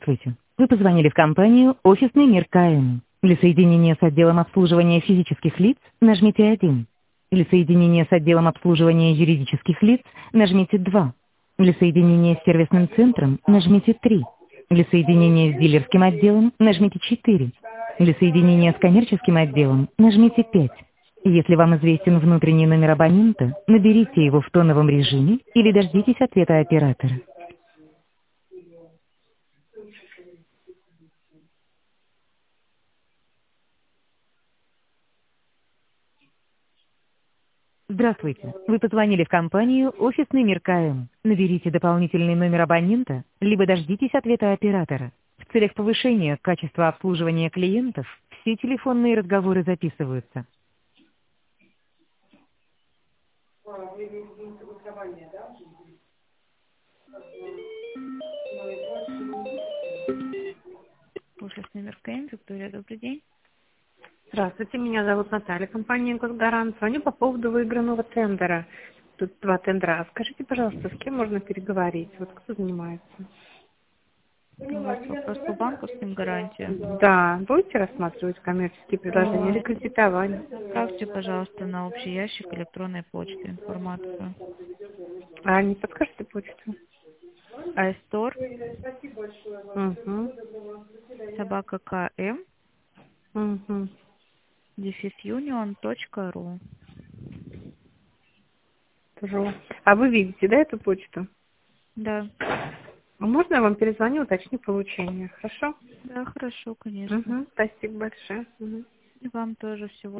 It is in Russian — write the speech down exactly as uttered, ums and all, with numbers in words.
Здравствуйте. Вы позвонили в компанию «Офисный мир КМ». Для соединения с отделом обслуживания физических лиц нажмите один. Для соединения с отделом обслуживания юридических лиц нажмите два. Для соединения с сервисным центром нажмите три. Для соединения с дилерским отделом нажмите четыре. Для соединения с коммерческим отделом нажмите пять. Если вам известен внутренний номер абонента, наберите его в тоновом режиме или дождитесь ответа оператора. Здравствуйте. Вы позвонили в компанию «Офисный мир КМ». Наберите дополнительный номер абонента, либо дождитесь ответа оператора. В целях повышения качества обслуживания клиентов все телефонные разговоры записываются. Офисный мир КМ, Виктория, добрый день. Здравствуйте, меня зовут Наталья, компания «Госгарант». Звоню по поводу выигранного тендера. Тут два тендера. Скажите, пожалуйста, с кем можно переговорить? Вот кто занимается? У вас вопрос по банковским гарантиям. Да, будете рассматривать коммерческие предложения или кредитование? Отправьте, пожалуйста, на общий ящик электронной почты информацию. А не подскажете почту? iStore, Угу. собака КМ, Угу. дефис юнион точка ру. А вы видите, да, эту почту? Да. А можно я вам перезвоню, уточню получение? Хорошо? Да, хорошо, конечно. Угу. Спасибо большое. Угу. И вам тоже всего